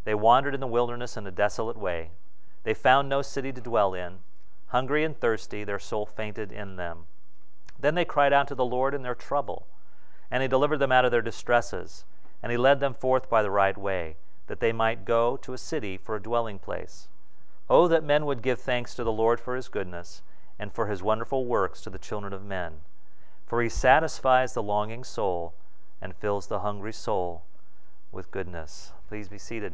They wandered in the wilderness in a desolate way. They found no city to dwell in. Hungry and thirsty, their soul fainted in them. Then they cried out to the Lord in their trouble, and he delivered them out of their distresses, and he led them forth by the right way, that they might go to a city for a dwelling place. Oh, that men would give thanks to the Lord for his goodness, and for his wonderful works to the children of men. For he satisfies the longing soul, and fills the hungry soul with goodness. Please be seated.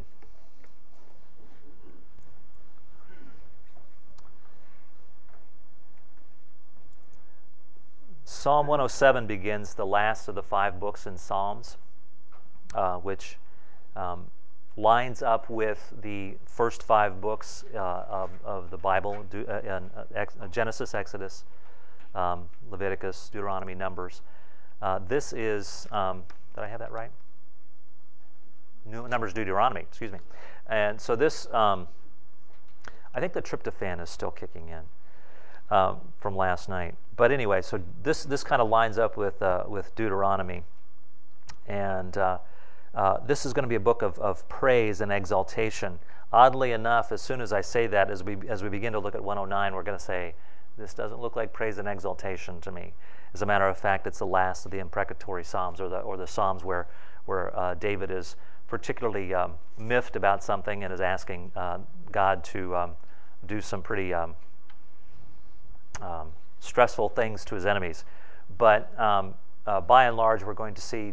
Psalm 107 begins the last of the 5 books in Psalms, which lines up with the first 5 books of the Bible, Genesis, Exodus, Leviticus, Deuteronomy, Numbers. This is, did I have that right? Numbers, Deuteronomy, excuse me. And so this, I think the tryptophan is still kicking in from last night. But anyway, so this kind of lines up with Deuteronomy. And this is going to be a book of praise and exaltation. Oddly enough, as soon as I say that, as we begin to look at 109, we're going to say, this doesn't look like praise and exaltation to me. As a matter of fact, it's the last of the imprecatory Psalms, or the Psalms where David is particularly miffed about something and is asking God to do some pretty stressful things to his enemies. But by and large, we're going to see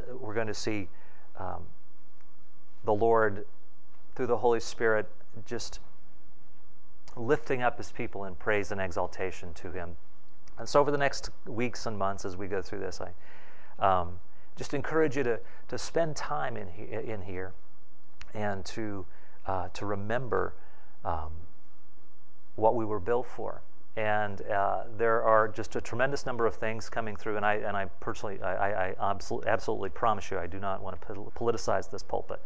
the Lord through the Holy Spirit just lifting up his people in praise and exaltation to him. And so over the next weeks and months as we go through this, I just encourage you to spend time in here and to remember what we were built for. And there are just a tremendous number of things coming through, and I personally, I absolutely promise you, I do not want to politicize this pulpit.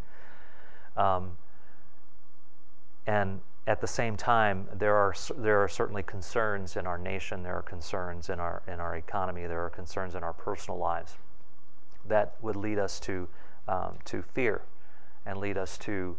And at the same time, there are certainly concerns in our nation. There are concerns in our economy. There are concerns in our personal lives that would lead us to fear, and lead us to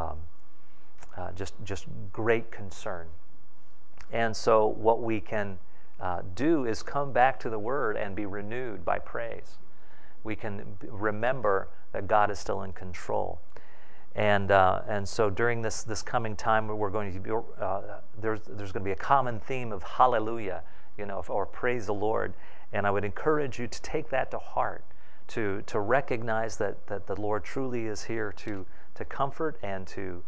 just great concern. And so what we can do is come back to the Word and be renewed by praise. We can remember that God is still in control. And so during this coming time, we're going to be there's going to be a common theme of hallelujah, or praise the Lord. And I would encourage you to take that to heart, to recognize that the Lord truly is here to comfort and to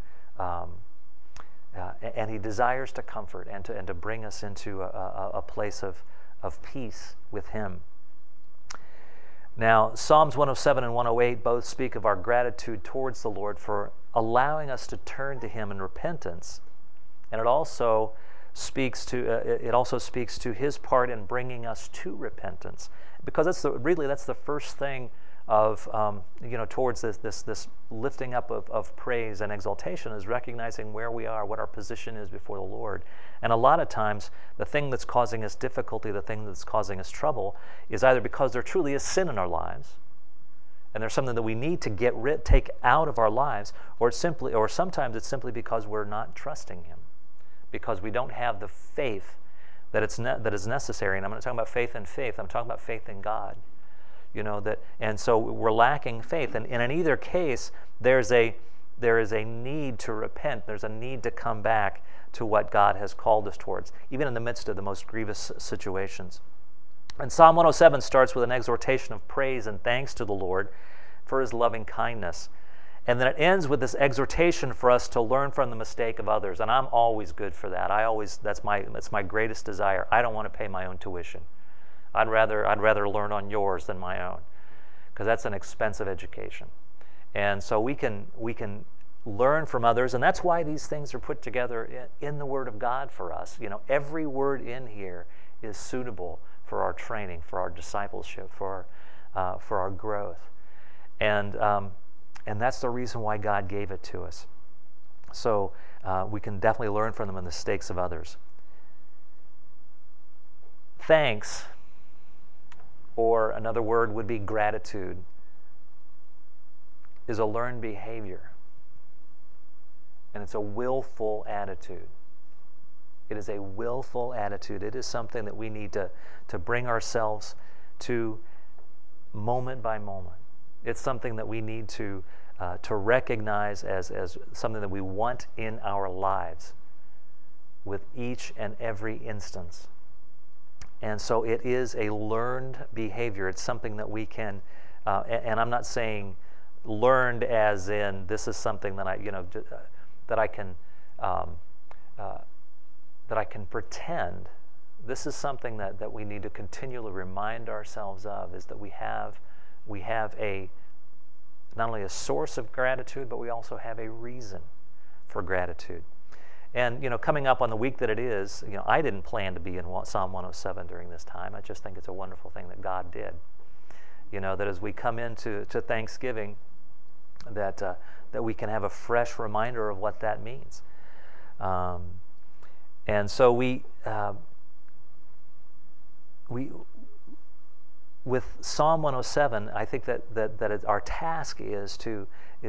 and he desires to comfort and to bring us into a place of peace with him. Now, Psalms 107 and 108 both speak of our gratitude towards the Lord for allowing us to turn to him in repentance, and it also speaks to his part in bringing us to repentance, because that's the first thing of towards this lifting up of praise and exaltation, is recognizing where we are, what our position is before the Lord. And a lot of times the thing that's causing us difficulty, the thing that's causing us trouble, is either because there truly is sin in our lives and there's something that we need to take out of our lives, or sometimes it's simply because we're not trusting him, because we don't have the faith that is necessary. And I'm not talking about faith in faith, I'm talking about faith in God. And so we're lacking faith, and in either case, there is a need to repent. There's a need to come back to what God has called us towards, even in the midst of the most grievous situations. And Psalm 107 starts with an exhortation of praise and thanks to the Lord for his loving kindness, and then it ends with this exhortation for us to learn from the mistake of others. And I'm always good for that. That's my greatest desire. I don't want to pay my own tuition. I'd rather learn on yours than my own, because that's an expensive education. And so we can learn from others, and that's why these things are put together in the Word of God for us. Every word in here is suitable for our training, for our discipleship, for our growth, and that's the reason why God gave it to us. So we can definitely learn from the mistakes of others. Thanks, or another word would be gratitude, is a learned behavior. And it's a willful attitude. It is a willful attitude. It is something that we need to bring ourselves to moment by moment. It's something that we need to recognize as something that we want in our lives with each and every instance. And so it is a learned behavior. It's something that we can, and I'm not saying learned as in this is something that that I can pretend. This is something that we need to continually remind ourselves of, is that we have a not only a source of gratitude, but we also have a reason for gratitude. And coming up on the week that it is, I didn't plan to be in Psalm 107 during this time. I just think it's a wonderful thing that God did. That as we come into Thanksgiving, that we can have a fresh reminder of what that means. And so we with Psalm 107, I think that our task is to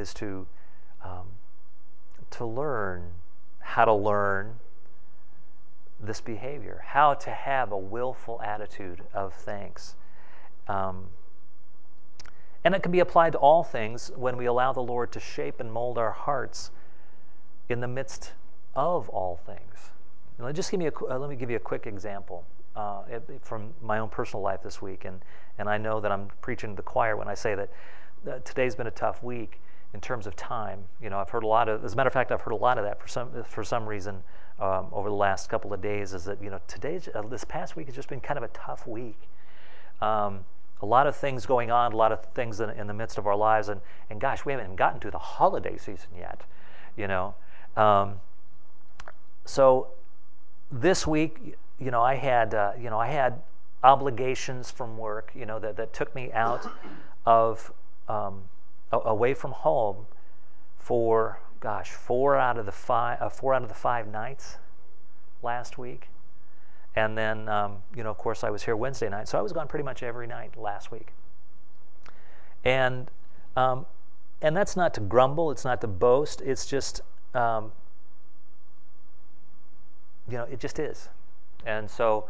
learn how to learn this behavior, how to have a willful attitude of thanks. And it can be applied to all things when we allow the Lord to shape and mold our hearts in the midst of all things. And let me give you a quick example from my own personal life this week. And I know that I'm preaching to the choir when I say that today's been a tough week in terms of time. I've heard a lot of, as a matter of fact, I've heard a lot of that for some reason over the last couple of days, is that this past week has just been kind of a tough week. A lot of things going on, a lot of things in the midst of our lives, and gosh, we haven't even gotten to the holiday season yet. So this week, I had obligations from work, that took me out of away from home for 4 out of the 5 nights last week. And then, of course, I was here Wednesday night, so I was gone pretty much every night last week. And that's not to grumble, it's not to boast, it's just, it just is. And so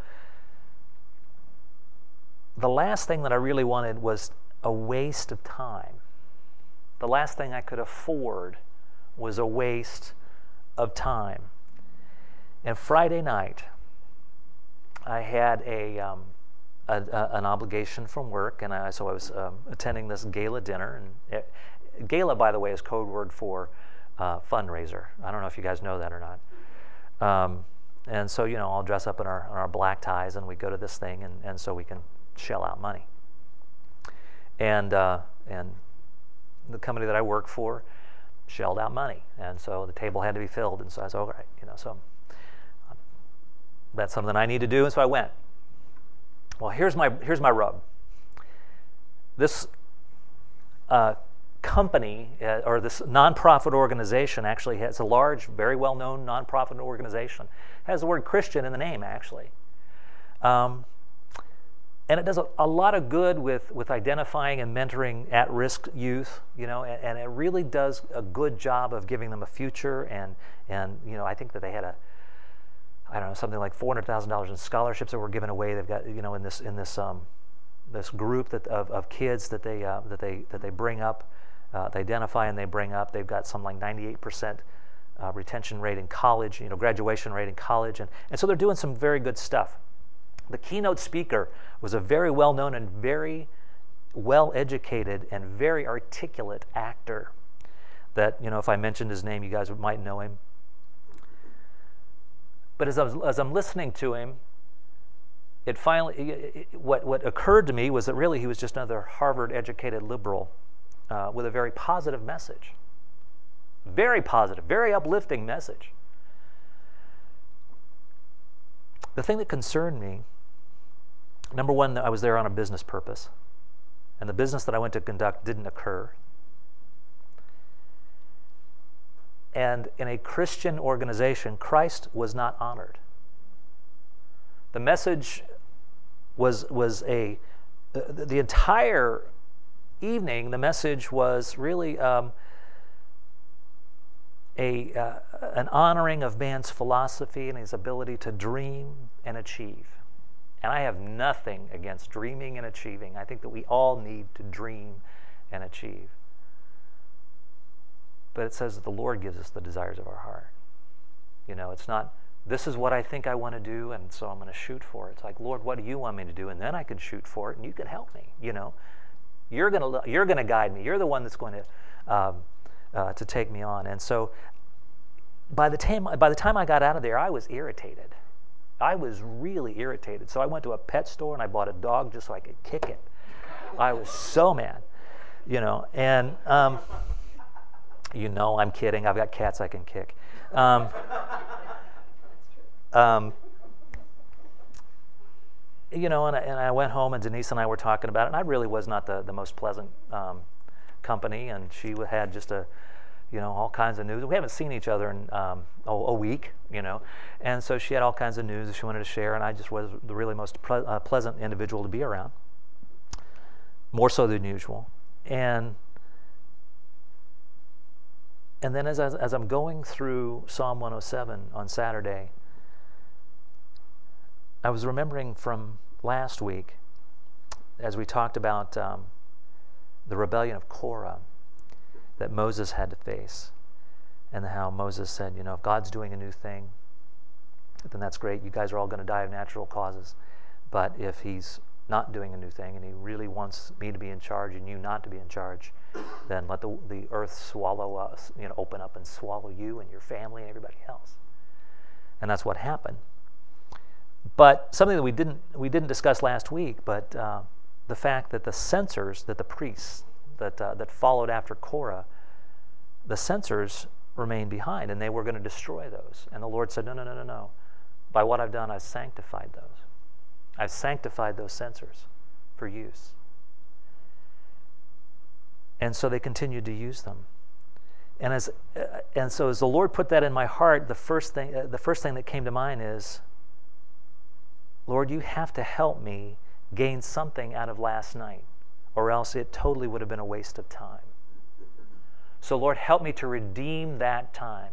the last thing that I really wanted was a waste of time. The last thing I could afford was a waste of time. And Friday night, I had an obligation from work, and so I was attending this gala dinner. And gala, by the way, is code word for fundraiser. I don't know if you guys know that or not. And so, I'll dress up in our black ties, and we go to this thing, and so we can shell out money. And the company that I work for shelled out money, and so the table had to be filled. And so I said, all right, so that's something I need to do, and so I went. Well, here's my rub. This company or this nonprofit organization actually has a large, very well-known nonprofit organization. Has the word Christian in the name, actually. And it does a lot of good with identifying and mentoring at-risk youth, and it really does a good job of giving them a future. And I think that they had something like $400,000 in scholarships that were given away. They've got, in this group of kids that they bring up, they identify and they bring up. They've got some like 98% retention rate in college, graduation rate in college, and so they're doing some very good stuff. The keynote speaker was a very well-known and very well-educated and very articulate actor that, if I mentioned his name, you guys might know him. But as I'm listening to him, it finally, what occurred to me was that really he was just another Harvard-educated liberal with a very positive message. Very positive, very uplifting message. The thing that concerned me, number one, I was there on a business purpose, and the business that I went to conduct didn't occur. And in a Christian organization, Christ was not honored. The message was the entire evening, the message was really an honoring of man's philosophy and his ability to dream and achieve. And I have nothing against dreaming and achieving. I think that we all need to dream and achieve. But it says that the Lord gives us the desires of our heart. It's not, this is what I think I want to do, and so I'm going to shoot for it. It's like, Lord, what do you want me to do? And then I can shoot for it, and you can help me. You're going to guide me. You're the one that's going to take me on. And so, by the time I got out of there, I was irritated. I was really irritated. So I went to a pet store and I bought a dog just so I could kick it. I was so mad, And I'm kidding. I've got cats I can kick. And I went home, and Denise and I were talking about it, and I really was not the most pleasant company, and she had just all kinds of news. We haven't seen each other in a week, and so she had all kinds of news that she wanted to share, and I just was the really most pleasant individual to be around, more so than usual. And then as I'm going through Psalm 107 on Saturday, I was remembering from last week, as we talked about the rebellion of Korah that Moses had to face, and how Moses said, if God's doing a new thing, then that's great. You guys are all going to die of natural causes. But if he's not doing a new thing and he really wants me to be in charge and you not to be in charge, then let the earth swallow us, open up and swallow you and your family and everybody else. And that's what happened. But something that we didn't discuss last week, but the fact that the censors, that the priests that followed after Korah, the censors remained behind, and they were going to destroy those. And the Lord said, no. By what I've done, I've sanctified those. I've sanctified those censors for use. And so they continued to use them. And so as the Lord put that in my heart, the first thing that came to mind is, Lord, you have to help me gain something out of last night, or else it totally would have been a waste of time. So Lord, help me to redeem that time.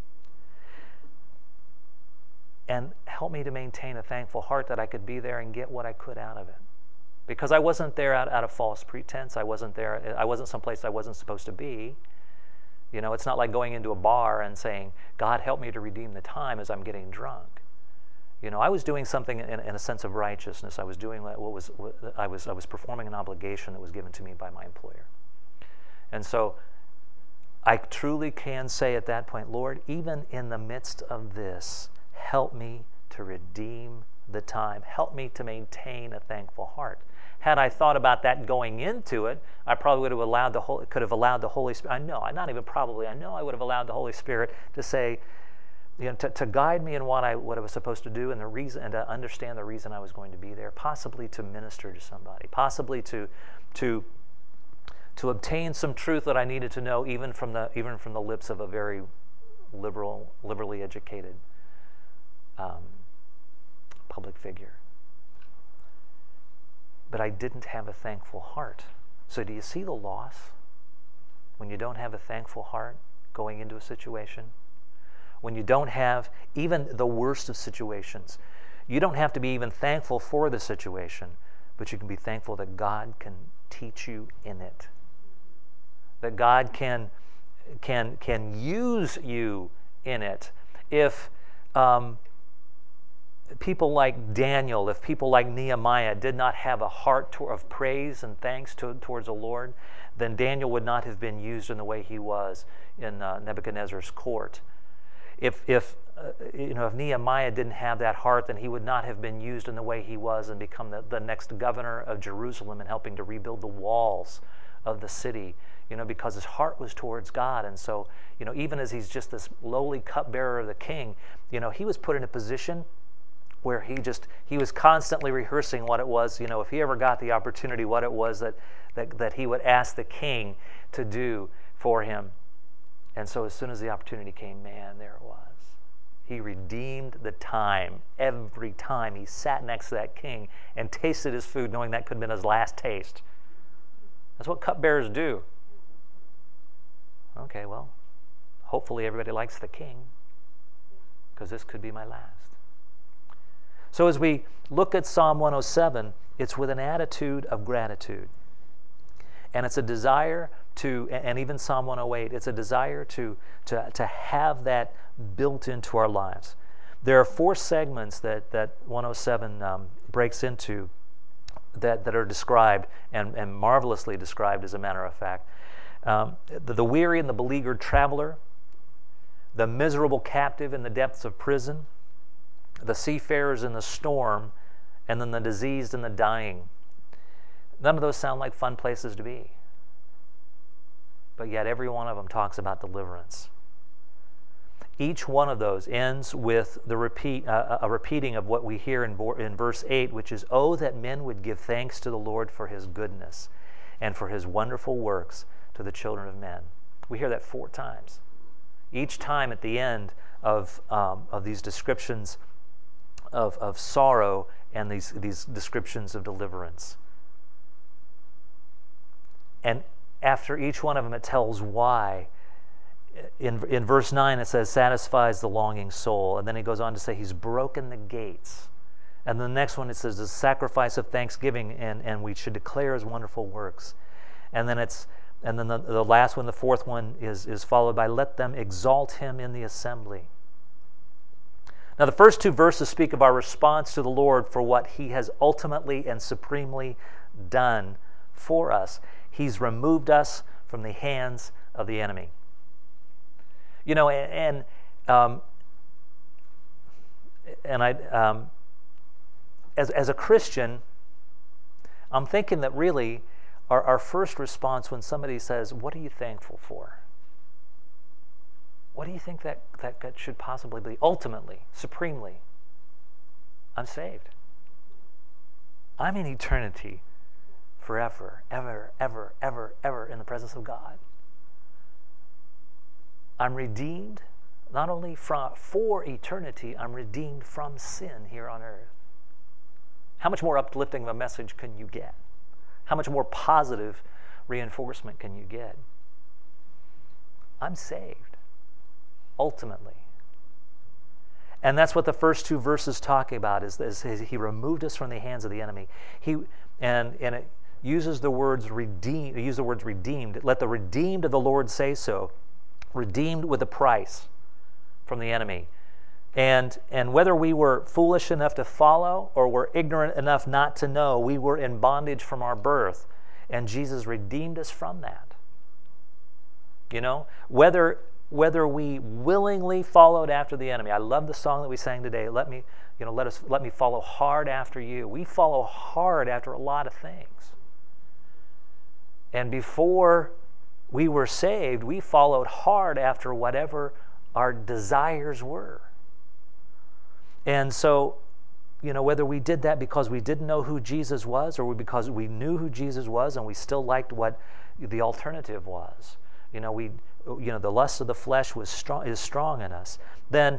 And help me to maintain a thankful heart that I could be there and get what I could out of it. Because I wasn't there out of false pretense. I wasn't someplace I wasn't supposed to be. It's not like going into a bar and saying, God, help me to redeem the time as I'm getting drunk. I was doing something in a sense of righteousness. I was doing I was performing an obligation that was given to me by my employer. And so I truly can say at that point, Lord, even in the midst of this, help me to redeem the time. Help me to maintain a thankful heart. Had I thought about that going into it, I probably would have could have allowed the Holy Spirit. I know I would have allowed the Holy Spirit to say, to guide me in what I was supposed to do, and the reason, and to understand the reason I was going to be there, possibly to minister to somebody, possibly to obtain some truth that I needed to know, even from the lips of a very liberally educated public figure. But I didn't have a thankful heart. So do you see the loss when you don't have a thankful heart going into a situation? When you don't have even the worst of situations, you don't have to be even thankful for the situation, but you can be thankful that God can teach you in it. That God can use you in it. If people like Daniel, if people like Nehemiah did not have a heart of praise and thanks towards the Lord, then Daniel would not have been used in the way he was in Nebuchadnezzar's court. If Nehemiah didn't have that heart, then he would not have been used in the way he was and become the next governor of Jerusalem and helping to rebuild the walls of the city, because his heart was towards God. And so, even as he's just this lowly cupbearer of the king, he was put in a position where he was constantly rehearsing what it was, if he ever got the opportunity, what it was that he would ask the king to do for him. And so as soon as the opportunity came, man, there it was. He redeemed the time every time he sat next to that king and tasted his food, knowing that could have been his last taste. That's what cupbearers do. Okay, well, hopefully everybody likes the king, because this could be my last. So as we look at Psalm 107, it's with an attitude of gratitude. And it's a desire to, and even Psalm 108, it's a desire to have that built into our lives. There are 4 segments that 107 breaks into that are described, and marvelously described, as a matter of fact. The weary and the beleaguered traveler, the miserable captive in the depths of prison, the seafarers in the storm, and then the diseased and the dying. None of those sound like fun places to be. But yet every one of them talks about deliverance. Each one of those ends with the a repeating of what we hear in verse 8, which is, "Oh, that men would give thanks to the Lord for his goodness and for his wonderful works to the children of men." We hear that 4 times. Each time at the end of these descriptions of sorrow and these descriptions of deliverance. And after each one of them, it tells why. In verse 9, it says, "satisfies the longing soul." And then he goes on to say, he's broken the gates. And the next one, it says, "the sacrifice of thanksgiving, and we should declare his wonderful works." And then the last one, the 4th one, is followed by, "let them exalt him in the assembly." Now, the first 2 verses speak of our response to the Lord for what he has ultimately and supremely done for us. He's removed us from the hands of the enemy. You know, and I, as a Christian, I'm thinking that really our first response when somebody says, "What are you thankful for?" What do you think that should possibly be? Ultimately, supremely, I'm saved. I'm in eternity forever, ever, ever, ever, ever in the presence of God. I'm redeemed not only for eternity, I'm redeemed from sin here on earth. How much more uplifting of a message can you get? How much more positive reinforcement can you get? I'm saved, ultimately. And that's what the first 2 verses talk about, is he removed us from the hands of the enemy. And it uses the words redeemed. Use the words redeemed. "Let the redeemed of the Lord say so." Redeemed with a price from the enemy. And whether we were foolish enough to follow or were ignorant enough not to know, we were in bondage from our birth. And Jesus redeemed us from that. You know, whether we willingly followed after the enemy. I love the song that we sang today. Let me follow hard after you. We follow hard after a lot of things. And before we were saved, we followed hard after whatever our desires were. And so, you know, whether we did that because we didn't know who Jesus was, or because we knew who Jesus was and we still liked what the alternative was, the lust of the flesh is strong in us, then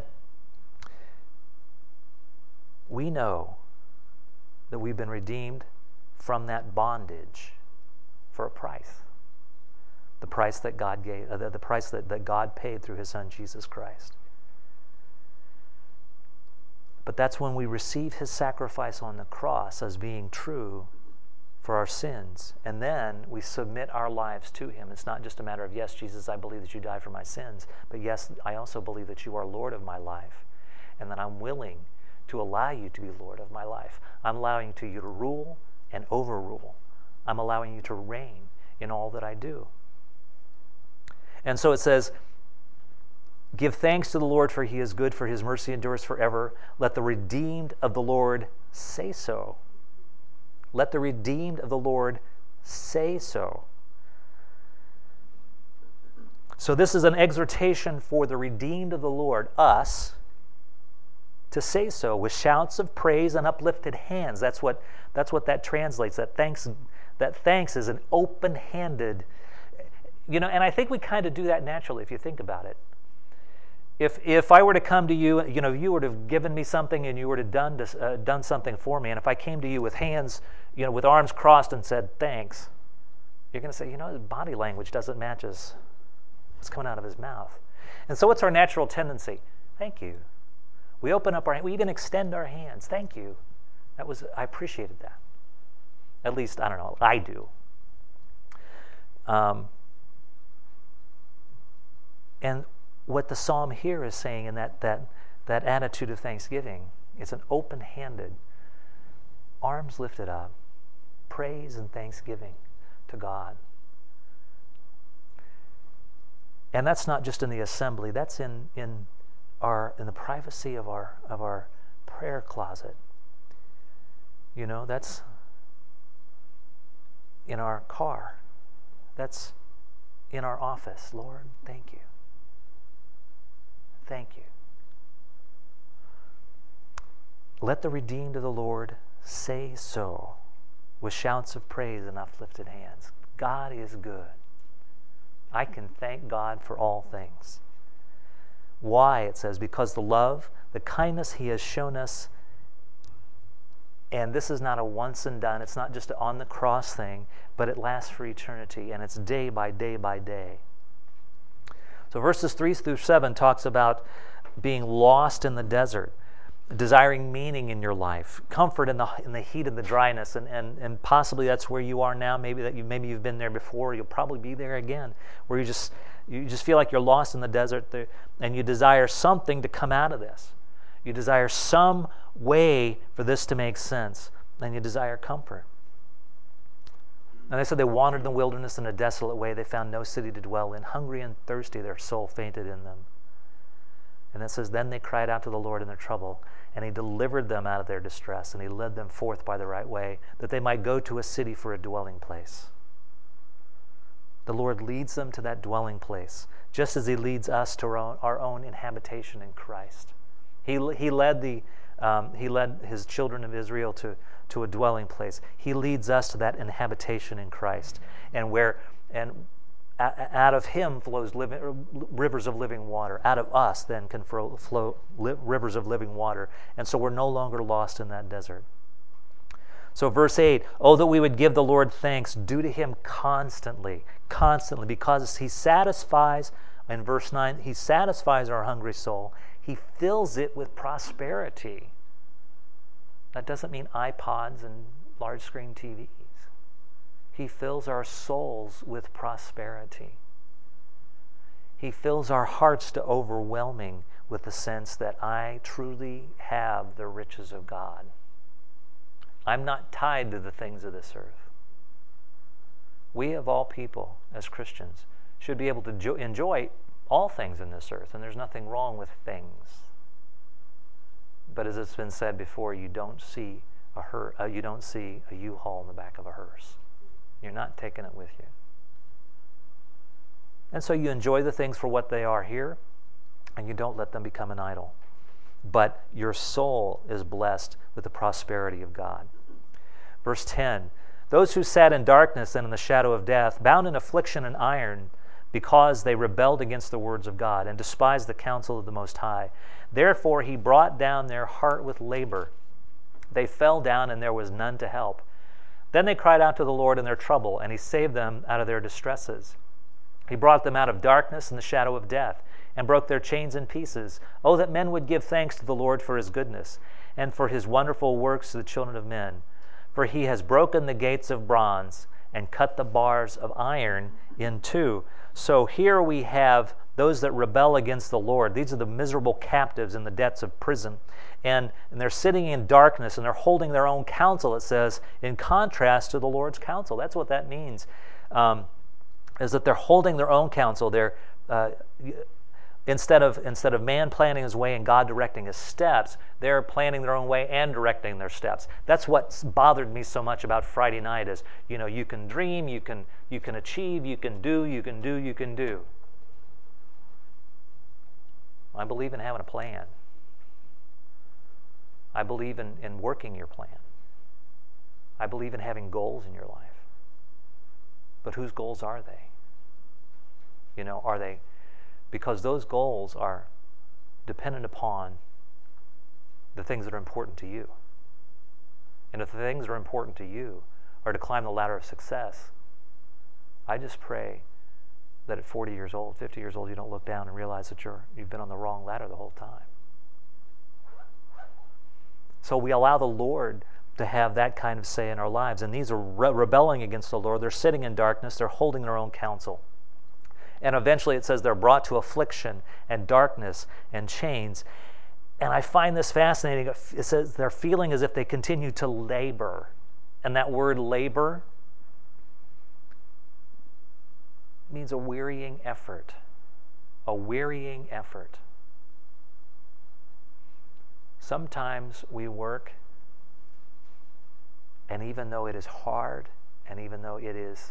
we know that we've been redeemed from that bondage for a price. The price that God gave, the price that God paid through his Son, Jesus Christ. But that's when we receive his sacrifice on the cross as being true for our sins. And then we submit our lives to him. It's not just a matter of, yes, Jesus, I believe that you died for my sins, but yes, I also believe that you are Lord of my life, and that I'm willing to allow you to be Lord of my life. I'm allowing you to rule and overrule. I'm allowing you to reign in all that I do. And so it says, "Give thanks to the Lord, for he is good, for his mercy endures forever. Let the redeemed of the Lord say so." Let the redeemed of the Lord say so. So this is an exhortation for the redeemed of the Lord, us, to say so with shouts of praise and uplifted hands. That's what that translates. That thanks is an open-handed. And I think we kind of do that naturally if you think about it. If I were to come to you, you were to have given me something and you were to have done something for me, and if I came to you with hands, with arms crossed and said thanks, you're going to say, his body language doesn't match what's coming out of his mouth. And so what's our natural tendency? Thank you. We open up we even extend our hands. Thank you. I appreciated that. At least, I don't know, I do. And what the psalm here is saying in that attitude of thanksgiving, it's an open-handed, arms lifted up, praise and thanksgiving to God. And that's not just in the assembly, that's in the privacy of our prayer closet. You know, that's in our car. That's in our office. Lord, thank you. Thank you. Let the redeemed of the Lord say so with shouts of praise and uplifted hands. God is good. I can thank God for all things. Why? It says, because the love, the kindness He has shown us, and this is not a once and done, it's not just an on the cross thing, but it lasts for eternity, and it's day by day by day. So verses 3 through 7 talks about being lost in the desert, desiring meaning in your life, comfort in the heat and the dryness, and possibly that's where you are now. Maybe you've been there before. You'll probably be there again, where you just feel like you're lost in the desert, and you desire something to come out of this. You desire some way for this to make sense, and you desire comfort. And they said they wandered in the wilderness in a desolate way. They found no city to dwell in. Hungry and thirsty, their soul fainted in them. And it says, then they cried out to the Lord in their trouble, and He delivered them out of their distress, and He led them forth by the right way, that they might go to a city for a dwelling place. The Lord leads them to that dwelling place, just as He leads us to our own inhabitation in Christ. He led His children of Israel to a dwelling place. He leads us to that inhabitation in Christ, and out of Him flows rivers of living water. Out of us then can flow rivers of living water. And so we're no longer lost in that desert. So verse 8, oh, that we would give the Lord thanks due to Him constantly, because He satisfies, in verse 9, He satisfies our hungry soul. He fills it with prosperity. That doesn't mean iPods and large screen TVs. He fills our souls with prosperity. He fills our hearts to overwhelming with the sense that I truly have the riches of God. I'm not tied to the things of this earth. We, of all people, as Christians, should be able to enjoy all things in this earth, and there's nothing wrong with things. But as it's been said before, you don't see a U-Haul in the back of a hearse. You're not taking it with you. And so you enjoy the things for what they are here, and you don't let them become an idol. But your soul is blessed with the prosperity of God. Verse 10, those who sat in darkness and in the shadow of death, bound in affliction and iron, because they rebelled against the words of God and despised the counsel of the Most High. Therefore He brought down their heart with labor. They fell down, and there was none to help. Then they cried out to the Lord in their trouble, and He saved them out of their distresses. He brought them out of darkness and the shadow of death, and broke their chains in pieces. Oh, that men would give thanks to the Lord for His goodness, and for His wonderful works to the children of men. For He has broken the gates of bronze, and cut the bars of iron in two. So here we have those that rebel against the Lord. These are the miserable captives in the depths of prison. And they're sitting in darkness, and they're holding their own counsel, it says, in contrast to the Lord's counsel. That's what that means, is that they're holding their own counsel. They're instead of man planning his way and God directing his steps, they're planning their own way and directing their steps. That's what's bothered me so much about Friday night is, you can dream, you can achieve, you can do. I believe in having a plan. I believe in working your plan. I believe in having goals in your life. But whose goals are they? Are they... Because those goals are dependent upon the things that are important to you. And if the things that are important to you are to climb the ladder of success, I just pray that at 40 years old, 50 years old, you don't look down and realize that you've been on the wrong ladder the whole time. So we allow the Lord to have that kind of say in our lives. And these are rebelling against the Lord. They're sitting in darkness. They're holding their own counsel. And eventually it says they're brought to affliction and darkness and chains. And I find this fascinating. It says they're feeling as if they continue to labor. And that word labor means a wearying effort. A wearying effort. Sometimes we work, and even though it is hard, and even though it is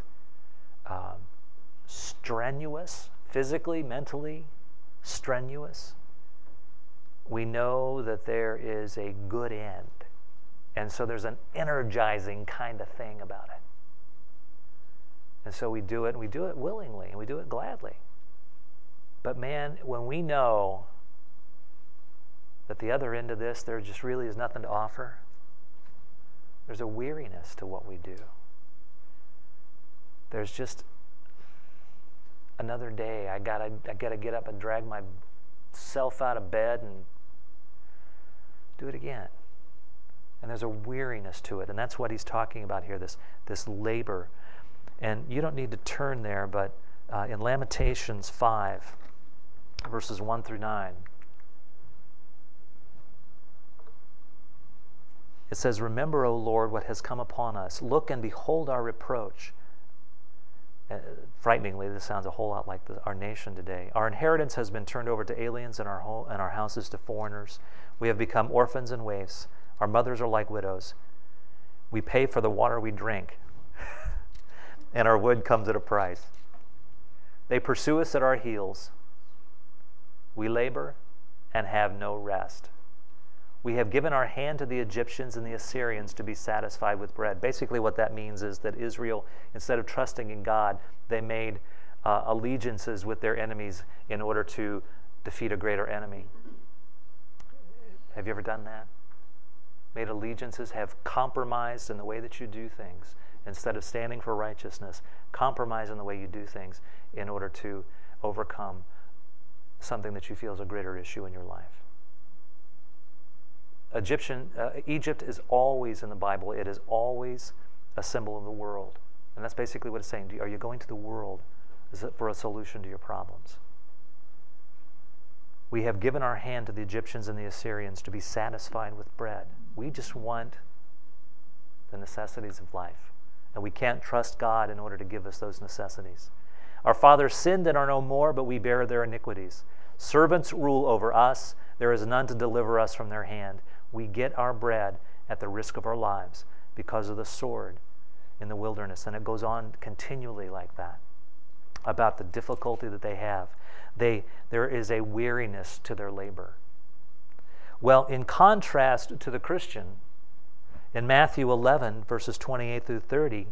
strenuous, physically, mentally strenuous, we know that there is a good end. And so there's an energizing kind of thing about it. And so we do it, and we do it willingly, and we do it gladly. But man, when we know that the other end of this, there just really is nothing to offer, there's a weariness to what we do. There's just another day. I gotta get up and drag myself out of bed and do it again. And there's a weariness to it, and that's what he's talking about here, this labor. And you don't need to turn there, but in Lamentations 5, verses 1 through 9, it says, "Remember, O Lord, what has come upon us. Look and behold our reproach." Frighteningly, this sounds a whole lot like our nation today. "Our inheritance has been turned over to aliens, and our houses to foreigners. We have become orphans and waifs. Our mothers are like widows. We pay for the water we drink, and our wood comes at a price. They pursue us at our heels. We labor and have no rest. We have given our hand to the Egyptians and the Assyrians to be satisfied with bread." Basically what that means is that Israel, instead of trusting in God, they made allegiances with their enemies in order to defeat a greater enemy. Have you ever done that? Made allegiances, have compromised in the way that you do things. Instead of standing for righteousness, compromise in the way you do things in order to overcome something that you feel is a greater issue in your life. Egypt is always in the Bible. It is always a symbol of the world. And that's basically what it's saying. Are you going to the world for a solution to your problems? We have given our hand to the Egyptians and the Assyrians to be satisfied with bread. We just want the necessities of life. And we can't trust God in order to give us those necessities. "Our fathers sinned and are no more, but we bear their iniquities. Servants rule over us. There is none to deliver us from their hand. We get our bread at the risk of our lives because of the sword in the wilderness." And it goes on continually like that, about the difficulty that they have. There is a weariness to their labor. Well, in contrast to the Christian, in Matthew 11, verses 28 through 30,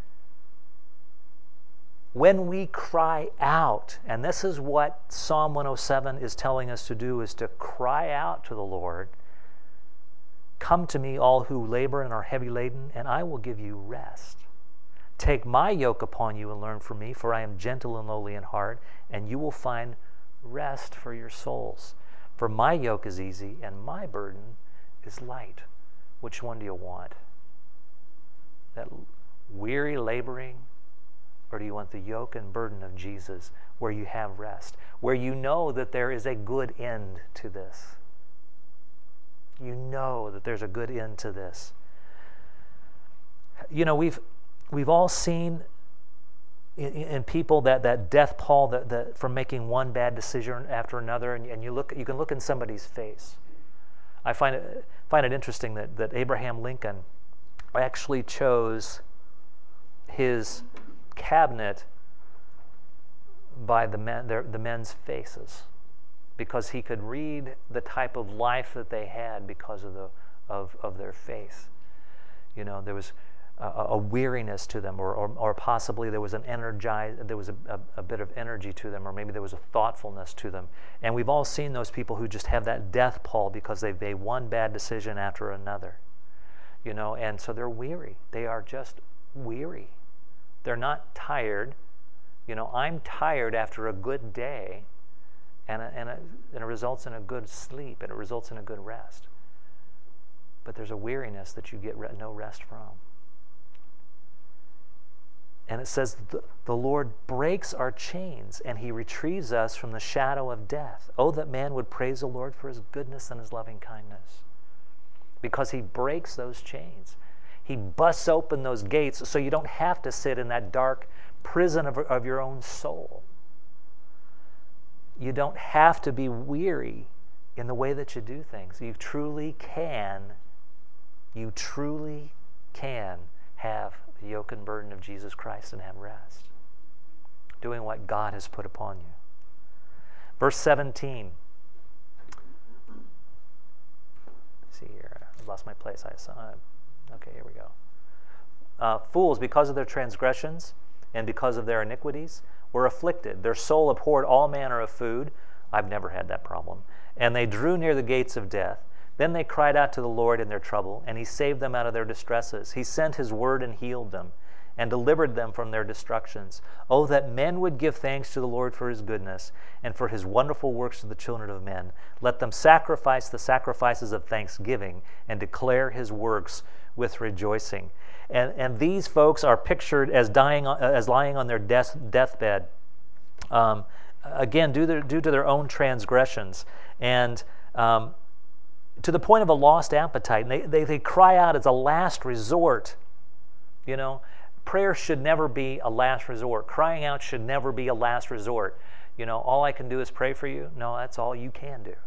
when we cry out, and this is what Psalm 107 is telling us to do, is to cry out to the Lord, "Come to me, all who labor and are heavy laden, and I will give you rest. Take my yoke upon you and learn from me, for I am gentle and lowly in heart, and you will find rest for your souls. For my yoke is easy and my burden is light." Which one do you want? That weary laboring, or do you want the yoke and burden of Jesus, where you have rest, where you know that there is a good end to this? You know that there's a good end to this. You know, we've all seen in people that death pall that from making one bad decision after another, and you can look in somebody's face. I find it interesting that Abraham Lincoln actually chose his cabinet by the men's faces, because he could read the type of life that they had because of their faith. You know, there was a weariness to them, or possibly there was a bit of energy to them, or maybe there was a thoughtfulness to them. And we've all seen those people who just have that death pall because they've made one bad decision after another. You know, and so they're weary. They are just weary. They're not tired. I'm tired after a good day, and it results in a good sleep, and it results in a good rest. But there's a weariness that you get no rest from. And it says, the Lord breaks our chains, and he retrieves us from the shadow of death. Oh, that man would praise the Lord for his goodness and his loving kindness. Because he breaks those chains. He busts open those gates so you don't have to sit in that dark prison of your own soul. You don't have to be weary in the way that you do things. You truly can have the yoke and burden of Jesus Christ and have rest. Doing what God has put upon you. Verse 17. Let's see here. I lost my place. Okay, here we go. Fools, because of their transgressions and because of their iniquities, were afflicted. Their soul abhorred all manner of food. I've never had that problem. And they drew near the gates of death. Then they cried out to the Lord in their trouble, and he saved them out of their distresses. He sent his word and healed them, and delivered them from their destructions. Oh, that men would give thanks to the Lord for his goodness, and for his wonderful works to the children of men. Let them sacrifice the sacrifices of thanksgiving, and declare his works with rejoicing. And these folks are pictured as lying on their deathbed, again, due to their own transgressions, and to the point of a lost appetite. And they cry out as a last resort. Prayer should never be a last resort. Crying out should never be a last resort. All I can do is pray for you. No, that's all you can do.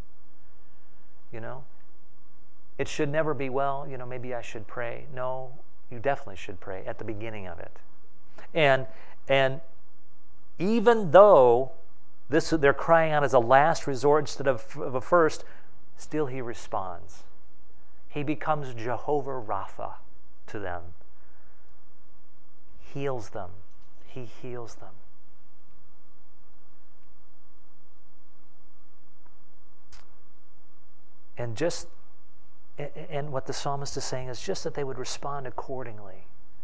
It should never be, maybe I should pray. No, you definitely should pray at the beginning of it. And even though they're crying out as a last resort instead of a first, still he responds. He becomes Jehovah Rapha to them. Heals them. He heals them. And what the psalmist is saying is just that they would respond accordingly.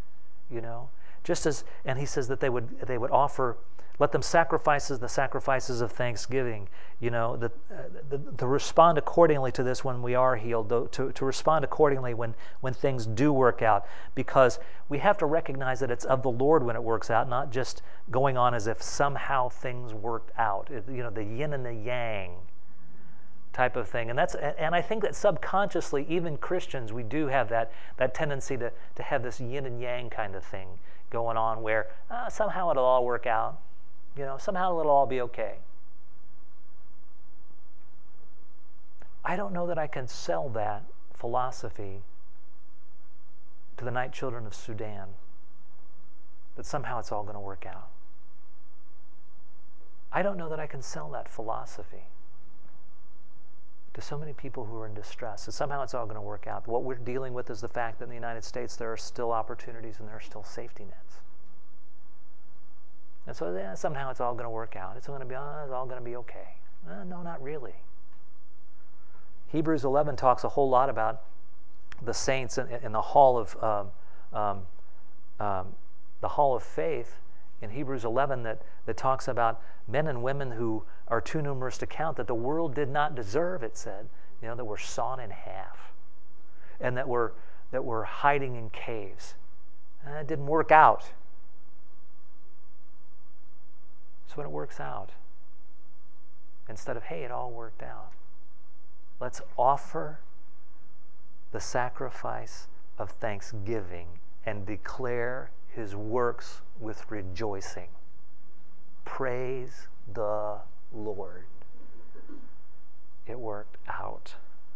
And he says that they would offer, let them sacrifice the sacrifices of thanksgiving, to respond accordingly to this when we are healed, to respond accordingly when things do work out, because we have to recognize that it's of the Lord when it works out, not just going on as if somehow things worked out, the yin and the yang type of thing. And I think that subconsciously, even Christians, we do have that tendency to have this yin and yang kind of thing going on where somehow it'll all work out. Somehow it'll all be okay. I don't know that I can sell that philosophy to the night children of Sudan, that somehow it's all going to work out. I don't know that I can sell that philosophy to so many people who are in distress, that somehow it's all going to work out. What we're dealing with is the fact that in the United States there are still opportunities and there are still safety nets. And so somehow it's all going to work out. It's all going to be okay. No, not really. Hebrews 11 talks a whole lot about the saints in the hall of faith. In Hebrews 11, that talks about men and women who are too numerous to count, that the world did not deserve. It said, that were sawn in half, and that were hiding in caves. And it didn't work out. So when it works out, instead of, hey, it all worked out, let's offer the sacrifice of thanksgiving and declare his works with rejoicing. Praise the Lord. It worked out.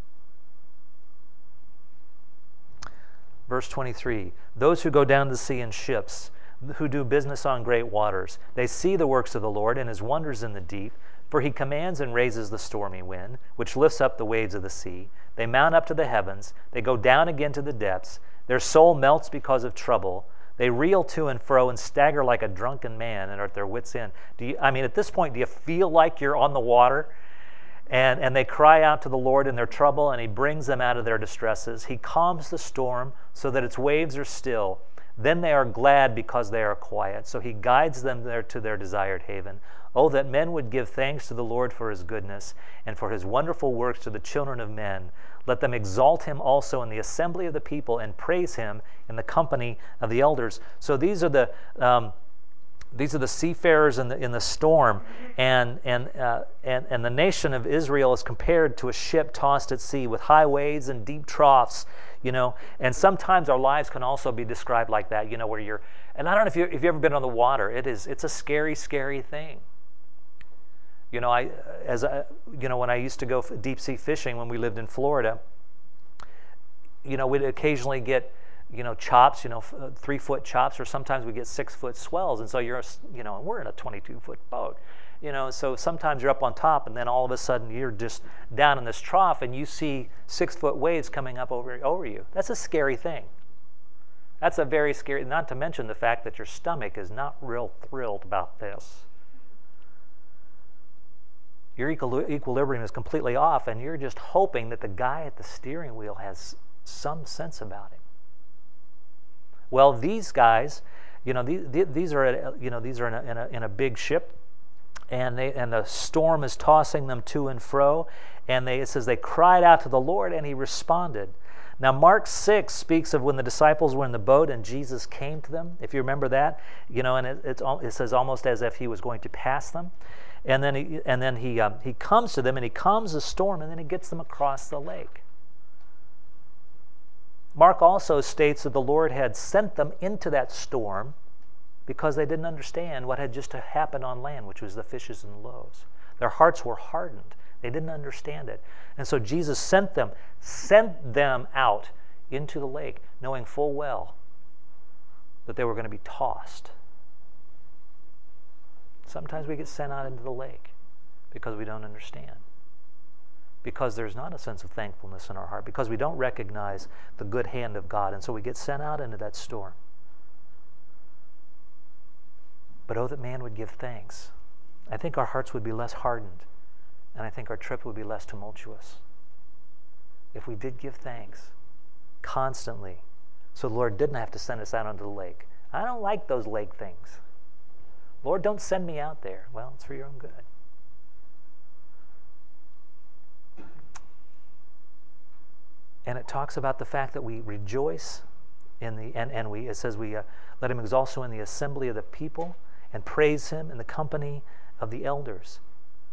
Verse 23, those who go down to the sea in ships, who do business on great waters, they see the works of the Lord and his wonders in the deep, for he commands and raises the stormy wind, which lifts up the waves of the sea. They mount up to the heavens, they go down again to the depths, their soul melts because of trouble. They reel to and fro and stagger like a drunken man and are at their wits' end. At this point, do you feel like you're on the water? And they cry out to the Lord in their trouble, and he brings them out of their distresses. He calms the storm so that its waves are still. Then they are glad because they are quiet. So he guides them there to their desired haven. Oh, that men would give thanks to the Lord for his goodness and for his wonderful works to the children of men. Let them exalt him also in the assembly of the people and praise him in the company of the elders. So these are the seafarers in the storm, and the nation of Israel is compared to a ship tossed at sea with high waves and deep troughs. And sometimes our lives can also be described like that. Where you're, and I don't know if you've ever been on the water. It's a scary, scary thing. When I used to go deep sea fishing when we lived in Florida, we'd occasionally get, chops, 3-foot chops, or sometimes we get 6-foot swells. And so and we're in a 22-foot boat, so sometimes you're up on top and then all of a sudden you're just down in this trough and you see 6-foot waves coming up over you. That's a scary thing. That's a very scary, not to mention the fact that your stomach is not real thrilled about this. Your equilibrium is completely off, and you're just hoping that the guy at the steering wheel has some sense about him. Well, these guys, these are in a big ship, and the storm is tossing them to and fro, and it says they cried out to the Lord, and he responded. Now, Mark 6 speaks of when the disciples were in the boat and Jesus came to them. If you remember that, and it says almost as if he was going to pass them. And then he comes to them, and he calms the storm, and then he gets them across the lake. Mark also states that the Lord had sent them into that storm because they didn't understand what had just happened on land, which was the fishes and the loaves. Their hearts were hardened. They didn't understand it. And so Jesus sent them out into the lake, knowing full well that they were going to be tossed. Sometimes we get sent out into the lake because we don't understand, because there's not a sense of thankfulness in our heart, because we don't recognize the good hand of God, and so we get sent out into that storm. But oh, that man would give thanks. I think our hearts would be less hardened, and I think our trip would be less tumultuous if we did give thanks constantly, so the Lord didn't have to send us out onto the lake. I don't like those lake things. Lord, don't send me out there. Well, it's for your own good. And it talks about the fact that we rejoice it says we let him exalt also in the assembly of the people and praise him in the company of the elders.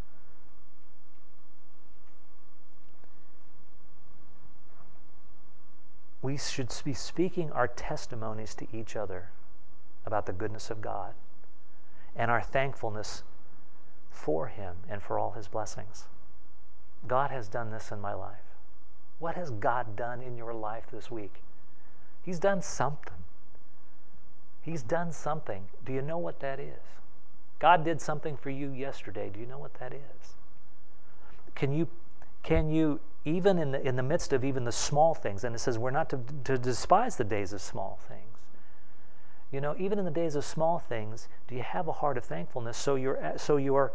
We should be speaking our testimonies to each other about the goodness of God and our thankfulness for him and for all his blessings. God has done this in my life. What has God done in your life this week? He's done something. He's done something. Do you know what that is? God did something for you yesterday. Do you know what that is? Can you even in the midst of even the small things, and it says we're not to despise the days of small things. Even in the days of small things, do you have a heart of thankfulness so your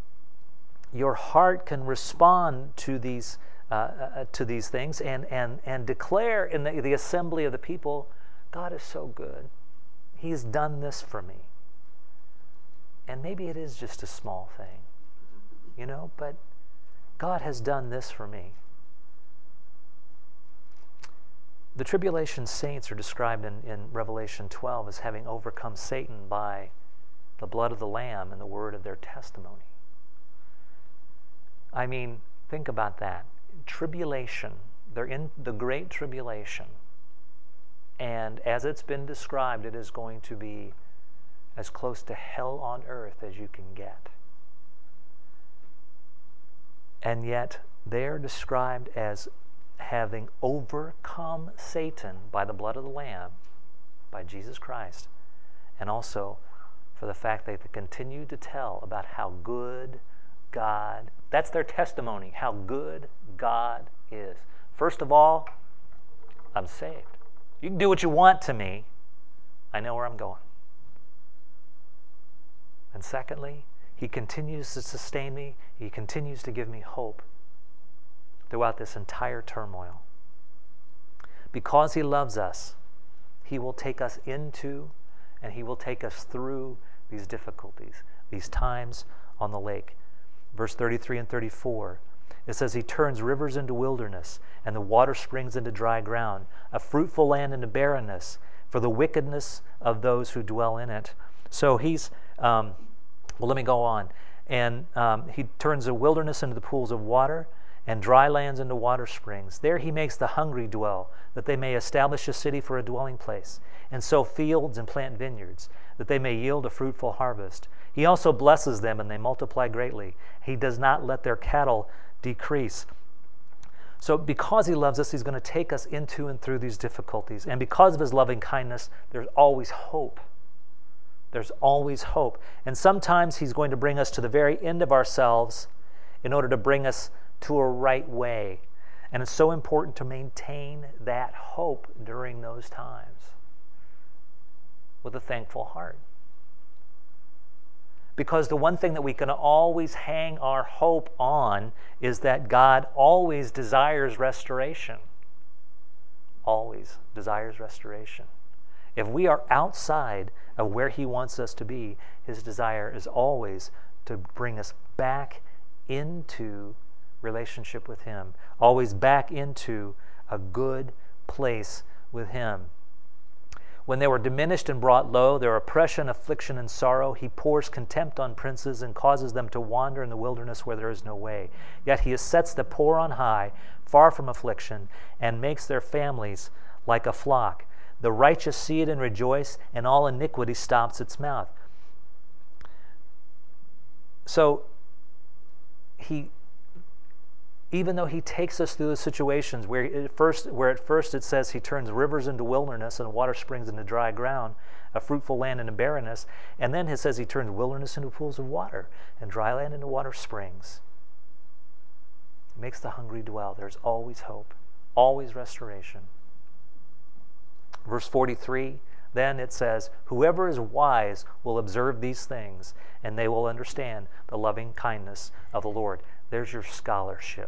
heart can respond to these things and declare in the assembly of the people, God is so good. He's done this for me. And maybe it is just a small thing, but God has done this for me. The tribulation saints are described in Revelation 12 as having overcome Satan by the blood of the Lamb and the word of their testimony. I mean, think about that. Tribulation, they're in the great tribulation. And as it's been described, it is going to be as close to hell on earth as you can get. And yet, they're described as having overcome Satan by the blood of the Lamb, by Jesus Christ, and also for the fact that they continue to tell about how good God, that's their testimony, how good God is. First of all, I'm saved. You can do what you want to me. I know where I'm going. And secondly, he continues to sustain me. He continues to give me hope throughout this entire turmoil. Because he loves us, He will take us into and He will take us through these difficulties, these times on the lake. Verse 33 and 34, it says, He turns rivers into wilderness and the water springs into dry ground, a fruitful land into barrenness for the wickedness of those who dwell in it. So He's, well, let me go on. And He turns the wilderness into the pools of water and dry lands into water springs. There He makes the hungry dwell, that they may establish a city for a dwelling place, and sow fields and plant vineyards, that they may yield a fruitful harvest. He also blesses them, and they multiply greatly. He does not let their cattle decrease. So because He loves us, He's going to take us into and through these difficulties. And because of His loving kindness, there's always hope. There's always hope. And sometimes He's going to bring us to the very end of ourselves in order to bring us to a right way. And it's so important to maintain that hope during those times with a thankful heart. Because the one thing that we can always hang our hope on is that God always desires restoration. Always desires restoration. If we are outside of where He wants us to be, His desire is always to bring us back into relationship with Him, always back into a good place with Him. When they were diminished and brought low, their oppression, affliction, and sorrow, He pours contempt on princes and causes them to wander in the wilderness where there is no way. Yet He sets the poor on high, far from affliction, and makes their families like a flock. The righteous see it and rejoice, and all iniquity stops its mouth. So, even though He takes us through the situations where at first it says He turns rivers into wilderness and water springs into dry ground, a fruitful land into barrenness, and then it says He turns wilderness into pools of water and dry land into water springs. He makes the hungry dwell. There's always hope, always restoration. Verse 43, then it says, whoever is wise will observe these things, and they will understand the loving kindness of the Lord. There's your scholarship.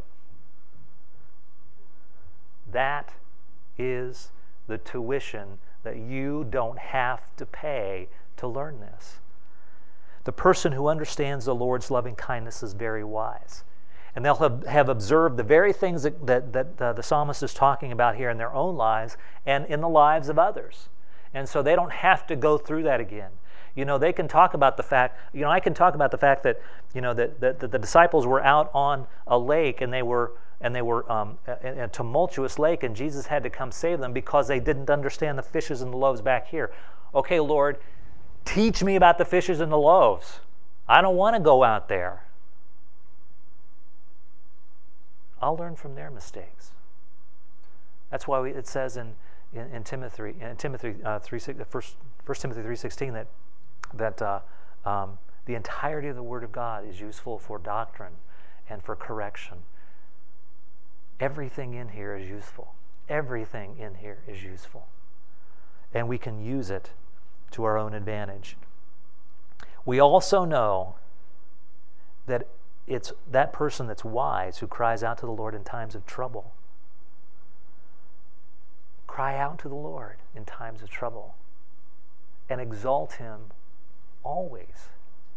That is the tuition that you don't have to pay to learn this. The person who understands the Lord's loving kindness is very wise. And they'll have observed the very things that the psalmist is talking about here in their own lives and in the lives of others. And so they don't have to go through that again. They can talk about the fact, I can talk about the fact that, that the disciples were out on a lake and they were in a tumultuous lake, and Jesus had to come save them because they didn't understand the fishes and the loaves back here. Okay, Lord, teach me about the fishes and the loaves. I don't want to go out there. I'll learn from their mistakes. That's why it says in Timothy 3:16 that the entirety of the Word of God is useful for doctrine and for correction. Everything in here is useful. Everything in here is useful. And we can use it to our own advantage. We also know that it's that person that's wise who cries out to the Lord in times of trouble. Cry out to the Lord in times of trouble and exalt Him always.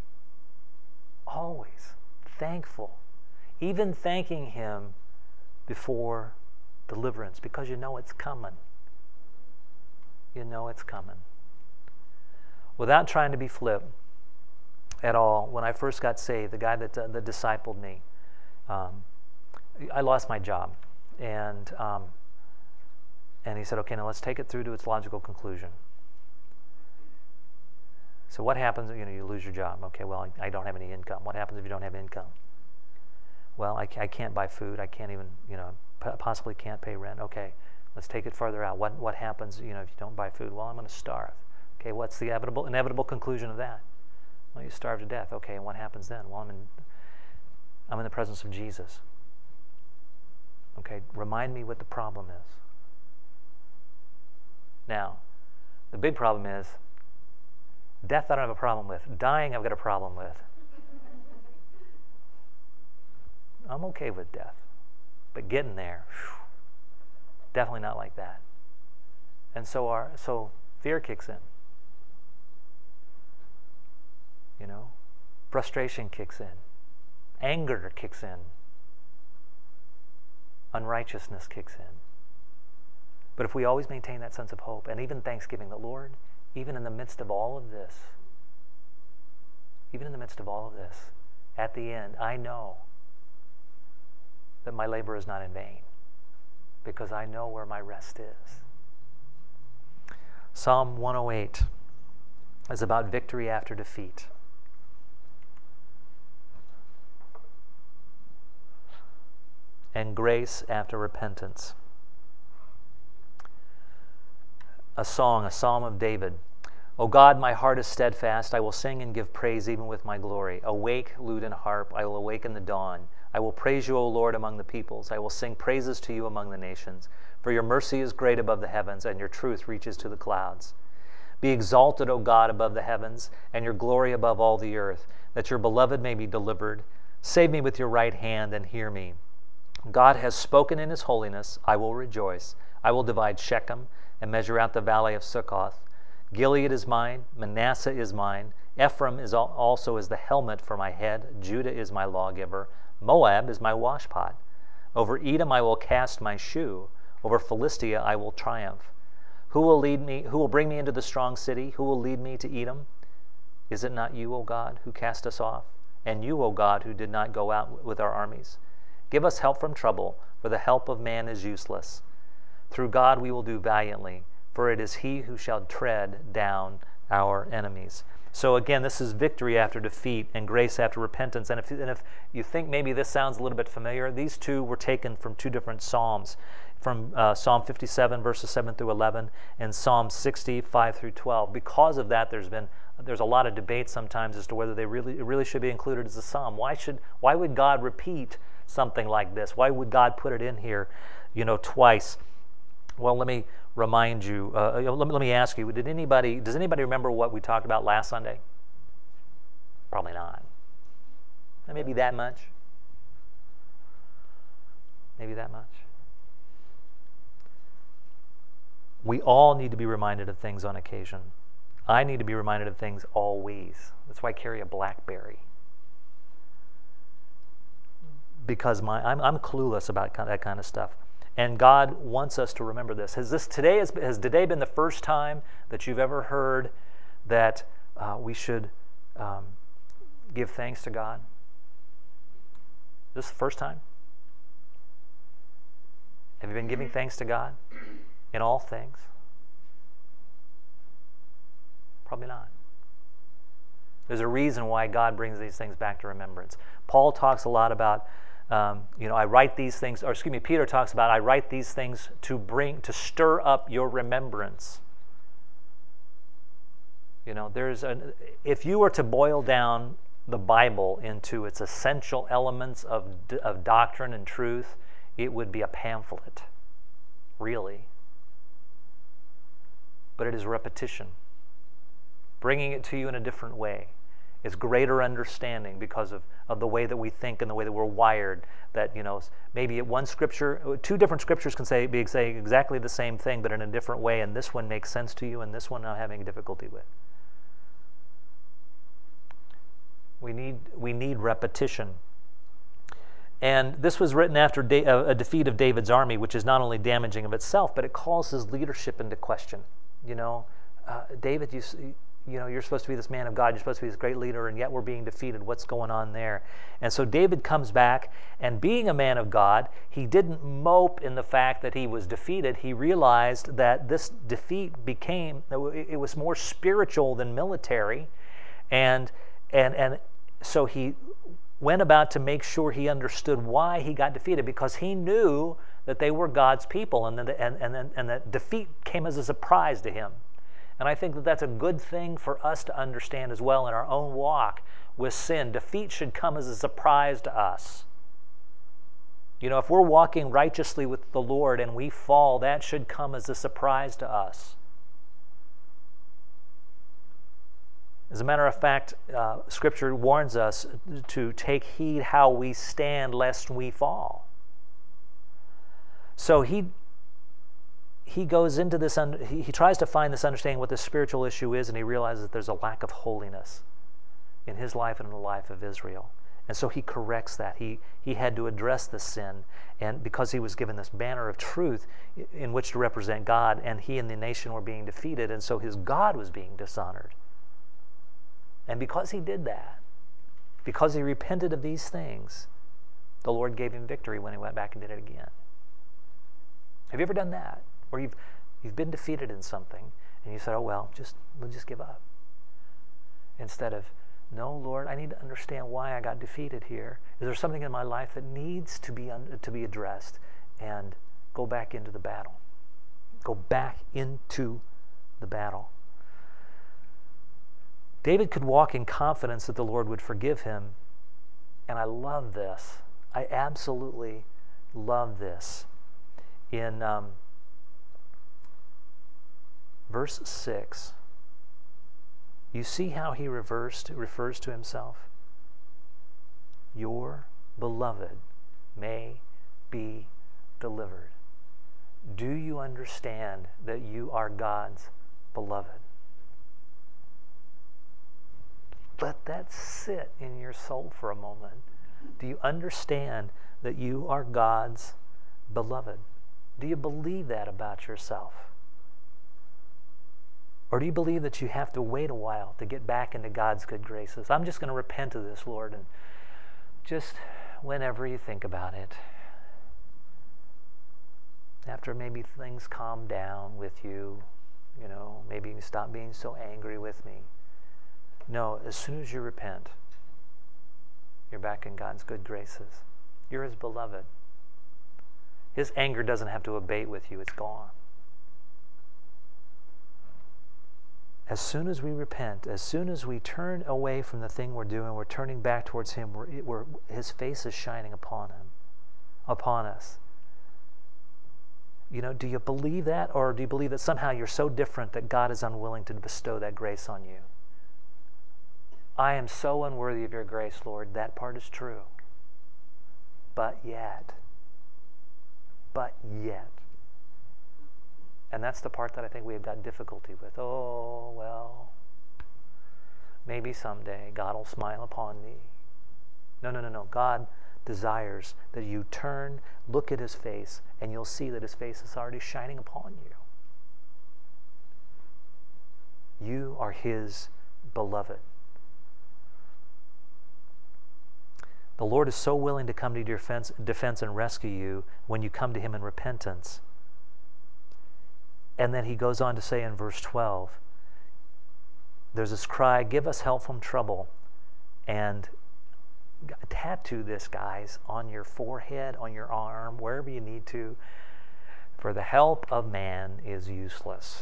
Always. Thankful. Even thanking Him before deliverance, because you know it's coming. You know it's coming. Without trying to be flip at all, when I first got saved, the guy that discipled me, I lost my job. And he said, okay, now let's take it through to its logical conclusion. So what happens, you lose your job. Okay, well, I don't have any income. What happens if you don't have income? Well, I can't buy food. I can't even, possibly can't pay rent. Okay, let's take it further out. What happens, if you don't buy food? Well, I'm going to starve. Okay, what's the inevitable conclusion of that? Well, you starve to death. Okay, and what happens then? Well, I'm in the presence of Jesus. Okay, remind me what the problem is. Now, the big problem is death I don't have a problem with. Dying I've got a problem with. I'm okay with death. But getting there, definitely not like that. And so fear kicks in. Frustration kicks in. Anger kicks in. Unrighteousness kicks in. But if we always maintain that sense of hope, and even thanksgiving, the Lord, even in the midst of all of this, at the end, I know that my labor is not in vain, because I know where my rest is. Psalm 108 is about victory after defeat. And grace after repentance. A psalm of David. O God, my heart is steadfast. I will sing and give praise even with my glory. Awake, lute and harp. I will awaken the dawn. I will praise you, O Lord, among the peoples. I will sing praises to you among the nations. For your mercy is great above the heavens, and your truth reaches to the clouds. Be exalted, O God, above the heavens, and your glory above all the earth, that your beloved may be delivered. Save me with your right hand and hear me. God has spoken in his holiness. I will rejoice. I will divide Shechem and measure out the valley of Succoth. Gilead is mine. Manasseh is mine. Ephraim also is the helmet for my head. Judah is my lawgiver. Moab is my washpot. Over Edom I will cast my shoe. Over Philistia I will triumph. Who will lead me? Who will bring me into the strong city? Who will lead me to Edom? Is it not you, O God, who cast us off? And you, O God, who did not go out with our armies? Give us help from trouble, for the help of man is useless. Through God we will do valiantly, for it is he who shall tread down our enemies. So again, this is victory after defeat and grace after repentance. And if you think maybe this sounds a little bit familiar, these two were taken from two different psalms, from Psalm 57 verses 7 through 11 and Psalm 60 5 through 12. Because of that, there's a lot of debate sometimes as to whether it really should be included as a psalm. Why would God repeat something like this? Why would God put it in here, twice? Well, let me remind you. Let me ask you. Does anybody remember what we talked about last Sunday? Probably not. Maybe that much. Maybe that much. We all need to be reminded of things on occasion. I need to be reminded of things always. That's why I carry a BlackBerry. Because I'm clueless about that kind of stuff. And God wants us to remember this. Has today been the first time that you've ever heard that we should give thanks to God? Is this the first time? Have you been giving thanks to God in all things? Probably not. There's a reason why God brings these things back to remembrance. Paul talks a lot about I write these things, Peter talks about, I write these things to stir up your remembrance. If you were to boil down the Bible into its essential elements of doctrine and truth, it would be a pamphlet, really. But it is repetition. Bringing it to you in a different way. It's greater understanding because of the way that we think and the way that we're wired. That maybe two different scriptures can say exactly the same thing, but in a different way, and this one makes sense to you, and this one I'm having difficulty with. We need repetition. And this was written after a defeat of David's army, which is not only damaging of itself, but it calls his leadership into question. David, you're supposed to be this man of God, you're supposed to be this great leader, and yet we're being defeated. What's going on there? And so David comes back, and being a man of God, he didn't mope in the fact that he was defeated. He realized that this defeat it was more spiritual than military, and so he went about to make sure he understood why he got defeated, because he knew that they were God's people, and that defeat came as a surprise to him. And I think that that's a good thing for us to understand as well in our own walk with sin. Defeat should come as a surprise to us. If we're walking righteously with the Lord and we fall, that should come as a surprise to us. As a matter of fact, Scripture warns us to take heed how we stand lest we fall. So he he goes into this, he tries to find this understanding what the spiritual issue is, and he realizes that there's a lack of holiness in his life and in the life of Israel. And so he corrects that. He had to address the sin, and because he was given this banner of truth in which to represent God, and he and the nation were being defeated, and so his God was being dishonored. And because he did that, because he repented of these things, the Lord gave him victory when he went back and did it again. Have you ever done that? Where you've been defeated in something, and you said, oh, well, we'll just give up. Instead of, no, Lord, I need to understand why I got defeated here. Is there something in my life that needs to be addressed? And go back into the battle. Go back into the battle. David could walk in confidence that the Lord would forgive him. And I love this. I absolutely love this. In verse 6, you see how he refers to himself? Your beloved may be delivered. Do you understand that you are God's beloved? Let that sit in your soul for a moment. Do you understand that you are God's beloved? Do you believe that about yourself? Or do you believe that you have to wait a while to get back into God's good graces? I'm just going to repent of this, Lord, and just whenever you think about it, after maybe things calm down with you, maybe you stop being so angry with me. No, as soon as you repent, you're back in God's good graces. You're his beloved. His anger doesn't have to abate with you. It's gone. As soon as we repent, as soon as we turn away from the thing we're doing, we're turning back towards him, his face is shining upon us. Do you believe that? Or do you believe that somehow you're so different that God is unwilling to bestow that grace on you? I am so unworthy of your grace, Lord. That part is true. But yet. And that's the part that I think we have got difficulty with. Oh, well, maybe someday God will smile upon me. No. God desires that you turn, look at his face, and you'll see that his face is already shining upon you. You are his beloved. The Lord is so willing to come to your defense and rescue you when you come to him in repentance. And then he goes on to say in verse 12, there's this cry, give us help from trouble. And tattoo this, guys, on your forehead, on your arm, wherever you need to. For the help of man is useless.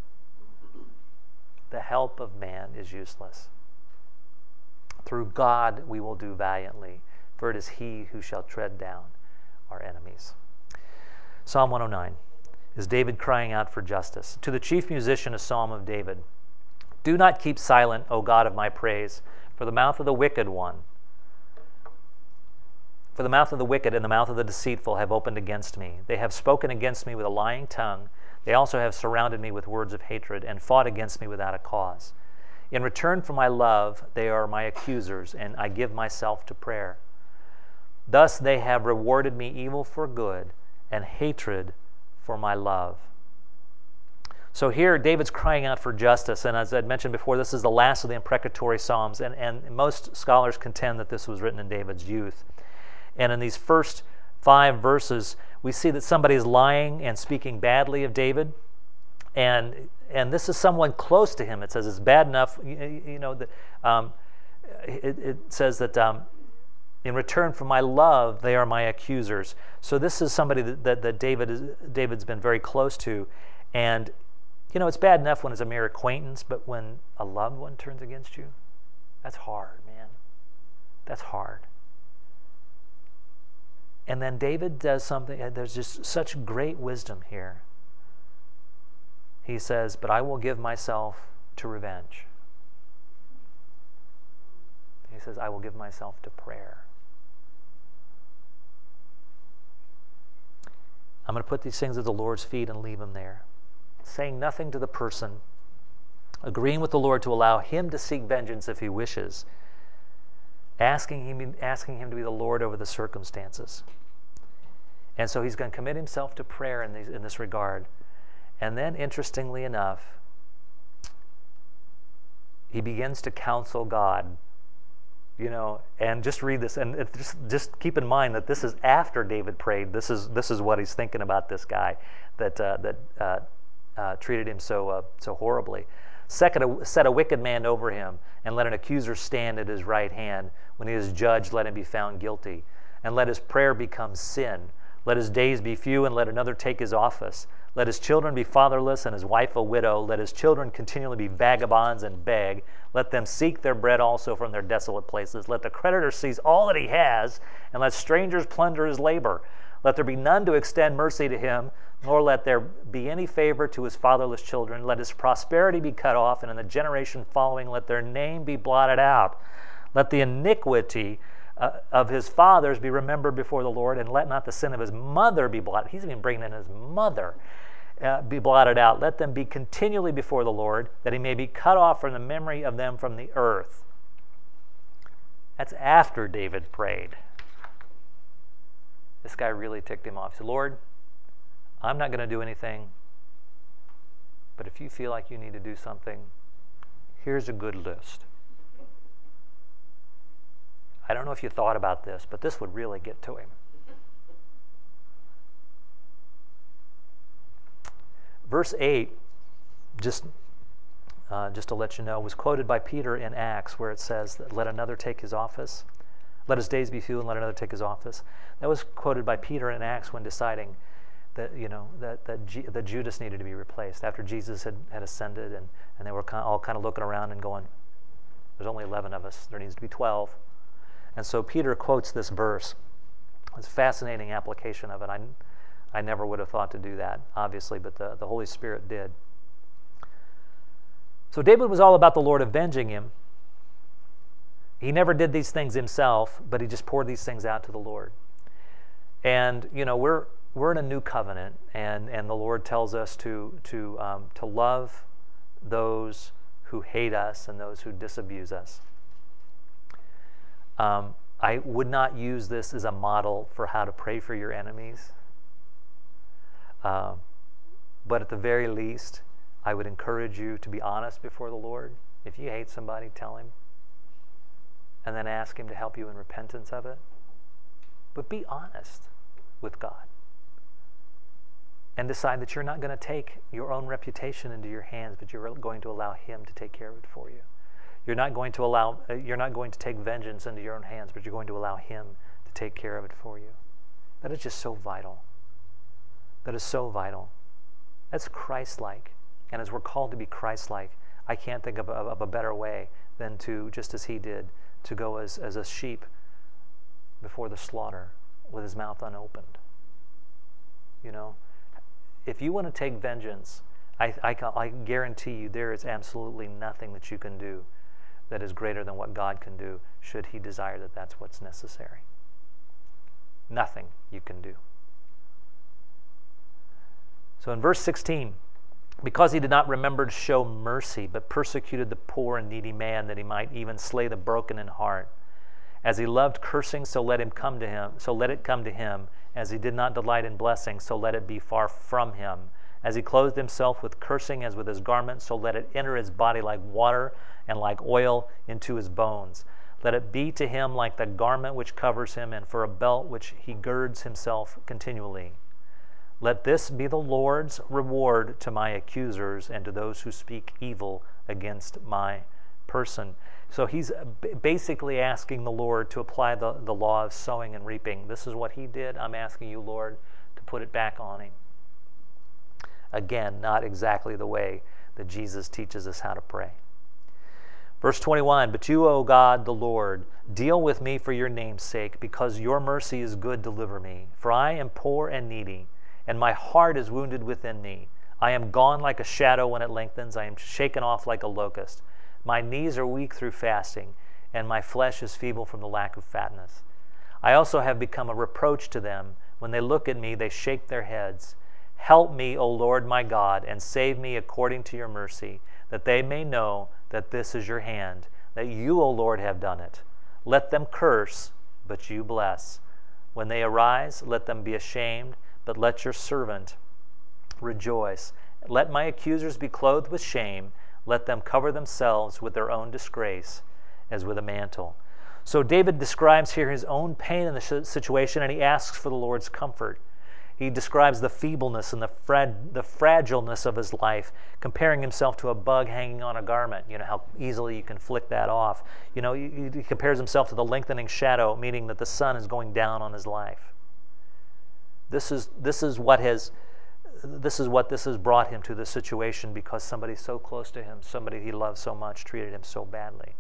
The help of man is useless. Through God we will do valiantly, for it is he who shall tread down our enemies. Psalm 109 is David crying out for justice. To the chief musician, a psalm of David. Do not keep silent, O God of my praise, for the mouth of the wicked one. For the mouth of the wicked and the mouth of the deceitful have opened against me. They have spoken against me with a lying tongue. They also have surrounded me with words of hatred and fought against me without a cause. In return for my love, they are my accusers, and I give myself to prayer. Thus they have rewarded me evil for good and hatred for my love. So here, David's crying out for justice, and as I'd mentioned before, this is the last of the imprecatory Psalms, and most scholars contend that this was written in David's youth. And in these first 5 verses, we see that somebody is lying and speaking badly of David, and this is someone close to him. It says it's bad enough, it says that in return for my love, they are my accusers. So this is somebody that David's been very close to. And, it's bad enough when it's a mere acquaintance, but when a loved one turns against you, that's hard, man. That's hard. And then David does something, there's just such great wisdom here. He says, but I will give myself to revenge. He says, I will give myself to prayer. I'm going to put these things at the Lord's feet and leave them there. Saying nothing to the person, agreeing with the Lord to allow him to seek vengeance if he wishes, asking him to be the Lord over the circumstances. And so he's going to commit himself to prayer in this regard. And then, interestingly enough, he begins to counsel God. And just read this, and just keep in mind that this is after David prayed. This is what he's thinking about this guy that treated him so horribly. Second, set a wicked man over him, and let an accuser stand at his right hand. When he is judged, let him be found guilty, and let his prayer become sin. Let his days be few, and let another take his office. Let his children be fatherless, and his wife a widow. Let his children continually be vagabonds and beg. Let them seek their bread also from their desolate places. Let the creditor seize all that he has, and let strangers plunder his labor. Let there be none to extend mercy to him, nor let there be any favor to his fatherless children. Let his prosperity be cut off, and in the generation following let their name be blotted out. Let the iniquity of his fathers be remembered before the Lord, and let not the sin of his mother be blotted. He's even bringing in his mother. Be blotted out. Let them be continually before the Lord, that he may be cut off from the memory of them from the earth. That's after David prayed. This guy really ticked him off. He said, Lord, I'm not going to do anything, but if you feel like you need to do something, here's a good list. I don't know if you thought about this, but this would really get to him. Verse 8, just to let you know, was quoted by Peter in Acts, where it says that let another take his office. Let his days be few, and let another take his office. That was quoted by Peter in Acts when deciding that that Judas needed to be replaced after Jesus had ascended, and they were all kind of looking around and going, "There's only 11 of us. There needs to be 12." And so Peter quotes this verse. It's a fascinating application of it. I never would have thought to do that, obviously, but the Holy Spirit did. So David was all about the Lord avenging him. He never did these things himself, but he just poured these things out to the Lord. And we're in a new covenant, and the Lord tells us to love those who hate us and those who disabuse us. I would not use this as a model for how to pray for your enemies. But at the very least, I would encourage you to be honest before the Lord. If you hate somebody, tell him. And then ask him to help you in repentance of it. But be honest with God. And decide that you're not going to take your own reputation into your hands, but you're going to allow him to take care of it for you. You're not going to take vengeance into your own hands, but you're going to allow him to take care of it for you. That is just so vital. That is so vital. That's Christ-like. And as we're called to be Christ-like, I can't think of a better way than to, just as he did, to go as a sheep before the slaughter with his mouth unopened. If you want to take vengeance, I guarantee you there is absolutely nothing that you can do that is greater than what God can do, should he desire that that's what's necessary. Nothing you can do. So in verse 16, because he did not remember to show mercy, but persecuted the poor and needy man, that he might even slay the broken in heart. As he loved cursing, so let it come to him. As he did not delight in blessing, so let it be far from him. As he clothed himself with cursing as with his garment, so let it enter his body like water and like oil into his bones. Let it be to him like the garment which covers him, and for a belt which he girds himself continually. Let this be the Lord's reward to my accusers and to those who speak evil against my person. So he's basically asking the Lord to apply the law of sowing and reaping. This is what he did. I'm asking you, Lord, to put it back on him. Again, not exactly the way that Jesus teaches us how to pray. Verse 21, but you, O God, the Lord, deal with me for your name's sake, because your mercy is good, deliver me. For I am poor and needy, and my heart is wounded within me. I am gone like a shadow when it lengthens. I am shaken off like a locust. My knees are weak through fasting, and my flesh is feeble from the lack of fatness. I also have become a reproach to them, When they look at me, they shake their heads. Help me, O Lord my God, and save me according to your mercy, that they may know that this is your hand, that you, O Lord, have done it. Let them curse, but you bless. When they arise, let them be ashamed, but let your servant rejoice. Let my accusers be clothed with shame. Let them cover themselves with their own disgrace as with a mantle. So David describes here his own pain in the situation, and he asks for the Lord's comfort. He describes the feebleness and the fragileness of his life, comparing himself to a bug hanging on a garment. You know how easily you can flick that off. You know, he compares himself to the lengthening shadow, meaning that the sun is going down on his life. This is what this has brought him to, this situation, because somebody so close to him, somebody he loved so much, treated him so badly.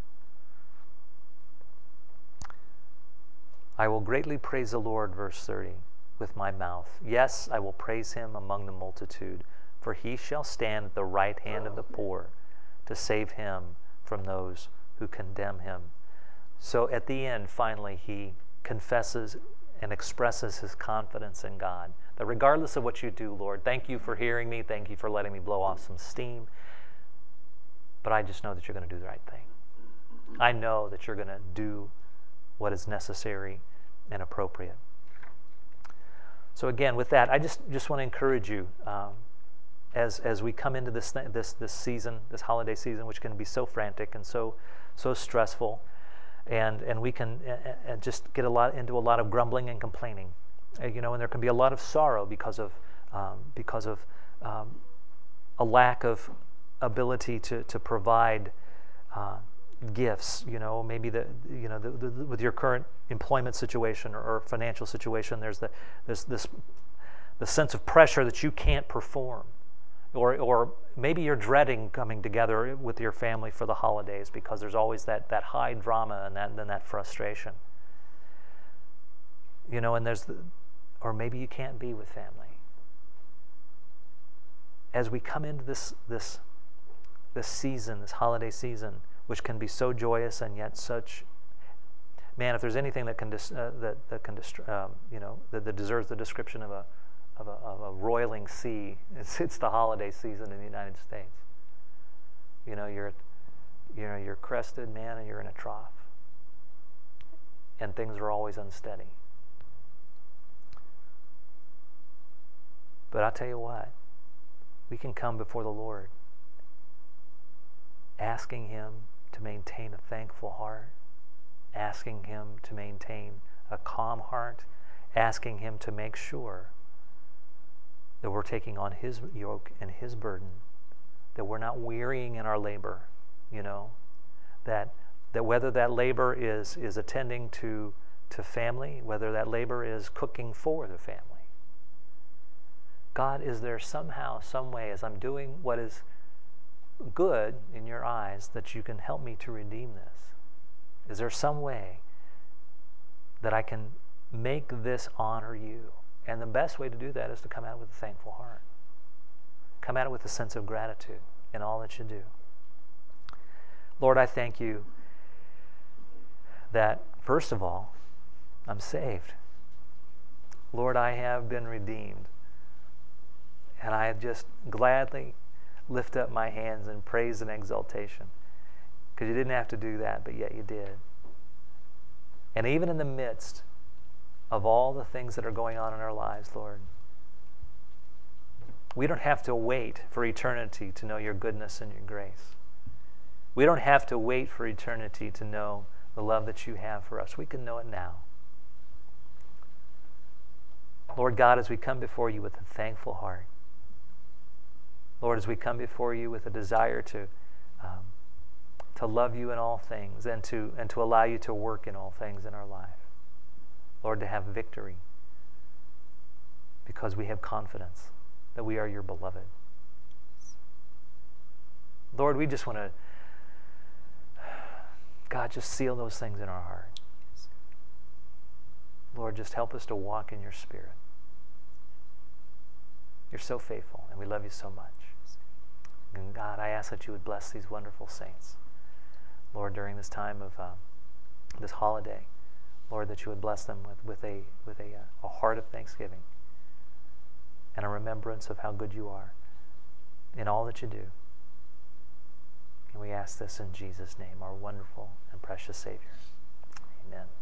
I will greatly praise the Lord, verse 30, with my mouth. Yes, I will praise him among the multitude, for he shall stand at the right hand of the poor to save him from those who condemn him. So at the end, finally, he confesses and expresses his confidence in God, that regardless of what you do, Lord, thank you for hearing me, thank you for letting me blow off some steam, but I just know that you're going to do the right thing. I know that you're going to do what is necessary and appropriate. So again, with that, I just want to encourage you as we come into this season, this holiday season, which can be so frantic and so stressful, and we can just get into a lot of grumbling and complaining, and there can be a lot of sorrow because of a lack of ability to provide gifts. Maybe with your current employment situation or financial situation, there's the sense of pressure that you can't perform, or maybe you're dreading coming together with your family for the holidays because there's always that high drama and that frustration. And or maybe you can't be with family. As we come into this season, this holiday season, which can be so joyous and yet such, man, if there's anything that deserves the description of a roiling sea, it's the holiday season in the United States. You're crested, man, and you're in a trough, and things are always unsteady. But I'll tell you what, we can come before the Lord asking him to maintain a thankful heart, asking him to maintain a calm heart, asking him to make sure that we're taking on his yoke and his burden, that we're not wearying in our labor, that whether that labor is attending to family, whether that labor is cooking for the family. God, is there somehow, some way, as I'm doing what is good in your eyes, that you can help me to redeem this? Is there some way that I can make this honor you? And the best way to do that is to come at it with a thankful heart. Come at it with a sense of gratitude in all that you do. Lord, I thank you that, first of all, I'm saved. Lord, I have been redeemed. And I just gladly lift up my hands in praise and exaltation, because you didn't have to do that, but yet you did. And even in the midst of all the things that are going on in our lives, Lord, we don't have to wait for eternity to know your goodness and your grace. We don't have to wait for eternity to know the love that you have for us. We can know it now. Lord God, as we come before you with a thankful heart, Lord, as we come before you with a desire to love you in all things and to allow you to work in all things in our life, Lord, to have victory, because we have confidence that we are your beloved. Lord, we just want to, God, just seal those things in our heart. Lord, just help us to walk in your Spirit. You're so faithful, and we love you so much. And God, I ask that you would bless these wonderful saints, Lord, during this time of this holiday. Lord, that you would bless them with a heart of thanksgiving and a remembrance of how good you are in all that you do. And we ask this in Jesus' name, our wonderful and precious Savior. Amen.